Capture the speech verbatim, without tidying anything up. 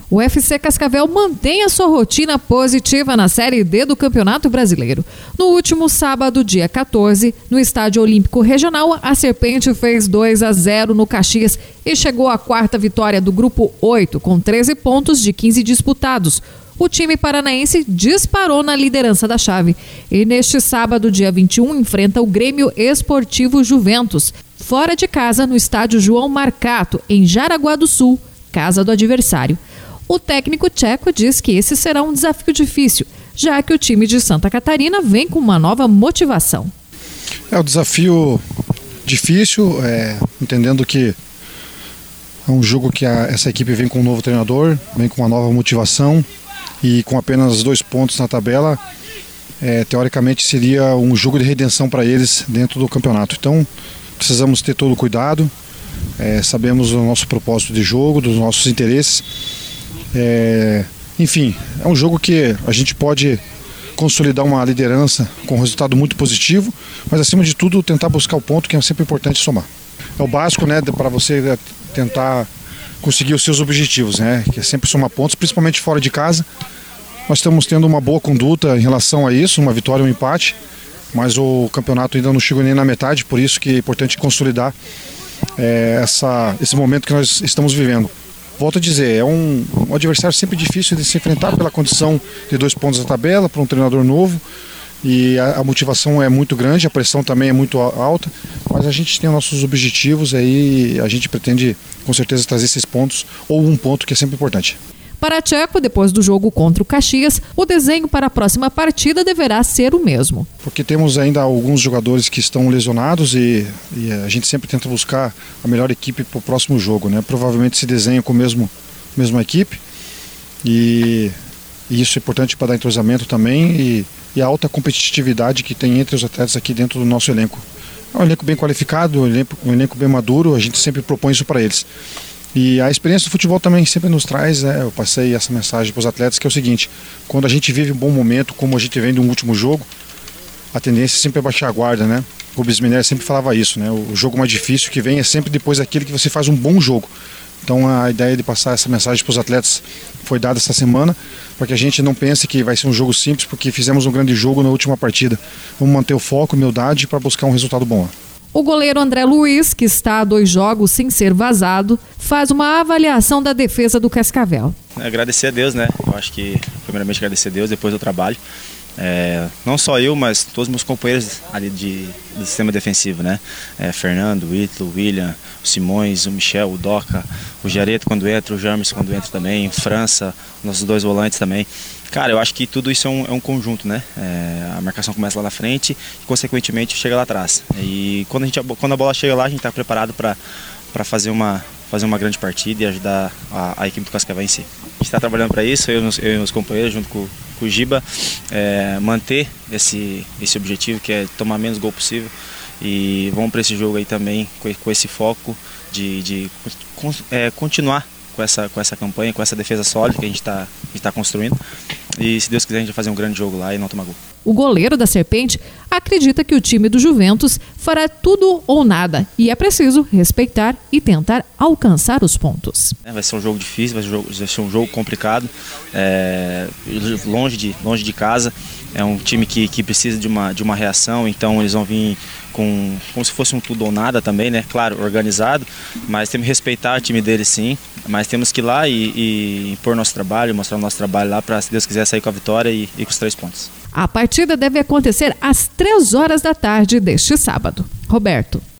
O U F C Cascavel mantém a sua rotina positiva na Série D do Campeonato Brasileiro. No último sábado, dia quatorze, no Estádio Olímpico Regional, a Serpente fez dois a zero no Caxias e chegou à quarta vitória do Grupo oito, com treze pontos de quinze disputados. O time paranaense disparou na liderança da chave e neste sábado, dia vinte e um, enfrenta o Grêmio Esportivo Juventus, fora de casa no Estádio João Marcato, em Jaraguá do Sul, casa do adversário. O técnico tcheco diz que esse será um desafio difícil, já que o time de Santa Catarina vem com uma nova motivação. É um desafio difícil, é, entendendo que é um jogo que a, essa equipe vem com um novo treinador, vem com uma nova motivação e com apenas dois pontos na tabela, é, teoricamente seria um jogo de redenção para eles dentro do campeonato. Então precisamos ter todo o cuidado, é, sabemos o nosso propósito de jogo, dos nossos interesses. É, enfim, é um jogo que a gente pode consolidar uma liderança com um resultado muito positivo, mas acima de tudo tentar buscar o ponto, que é sempre importante somar. É o básico, né, para você tentar conseguir os seus objetivos, né, que é sempre somar pontos, principalmente fora de casa. Nós estamos tendo uma boa conduta em relação a isso, uma vitória e um empate, mas o campeonato ainda não chegou nem na metade, por isso que é importante consolidar é, essa, esse momento que nós estamos vivendo. Volto a dizer, é um, um adversário sempre difícil de se enfrentar pela condição de dois pontos da tabela, para um treinador novo, e a, a motivação é muito grande, a pressão também é muito alta, mas a gente tem nossos objetivos aí, a gente pretende com certeza trazer esses pontos, ou um ponto que é sempre importante. Para Tcheco, depois do jogo contra o Caxias, o desenho para a próxima partida deverá ser o mesmo. Porque temos ainda alguns jogadores que estão lesionados e, e a gente sempre tenta buscar a melhor equipe para o próximo jogo, né? Provavelmente se desenha com a mesmo, mesma equipe e, e isso é importante para dar entrosamento também e, e a alta competitividade que tem entre os atletas aqui dentro do nosso elenco. É um elenco bem qualificado, um elenco, um elenco bem maduro, a gente sempre propõe isso para eles. E a experiência do futebol também sempre nos traz, né? Eu passei essa mensagem para os atletas, que é o seguinte: quando a gente vive um bom momento, como a gente vem de um último jogo, a tendência é sempre baixar a guarda, né? O Rubens Minério sempre falava isso, né? O jogo mais difícil que vem é sempre depois daquele que você faz um bom jogo. Então a ideia de passar essa mensagem para os atletas foi dada essa semana, para que a gente não pense que vai ser um jogo simples, porque fizemos um grande jogo na última partida. Vamos manter o foco, humildade, para buscar um resultado bom. O goleiro André Luiz, que está a dois jogos sem ser vazado, faz uma avaliação da defesa do Cascavel. Agradecer a Deus, né? Eu acho que, primeiramente, agradecer a Deus depois do trabalho. É, não só eu, mas todos os meus companheiros ali de, do sistema defensivo, né? É, Fernando, o Ítalo, o William, o Simões, o Michel, o Doca, o Jareto quando entra, o James quando entra também, o França, nossos dois volantes também. Cara, eu acho que tudo isso é um, é um conjunto, né? É, a marcação começa lá na frente e, consequentemente, chega lá atrás. E quando a, gente, quando a bola chega lá, a gente está preparado para para fazer uma, fazer uma grande partida e ajudar a, a equipe do Cascavel em si. A gente está trabalhando para isso, eu, eu e meus companheiros, junto com, com o Giba, é, manter esse, esse objetivo, que é tomar menos gol possível. E vamos para esse jogo aí também com, com esse foco de, de con, é, continuar com essa, com essa campanha, com essa defesa sólida que a gente está tá construindo. E se Deus quiser, a gente vai fazer um grande jogo lá e não tomar gol. O goleiro da Serpente acredita que o time do Juventus fará tudo ou nada e é preciso respeitar e tentar alcançar os pontos. É, vai ser um jogo difícil, vai ser um jogo, vai ser um jogo complicado, é, longe, de, longe de casa. É um time que, que precisa de uma, de uma reação, então eles vão vir com, como se fosse um tudo ou nada também, né? Claro, organizado, mas temos que respeitar o time deles sim, mas temos que ir lá e, e impor nosso trabalho, mostrar o nosso trabalho lá para, se Deus quiser, sair com a vitória e, e com os três pontos. A partida deve acontecer às três horas da tarde deste sábado. Roberto.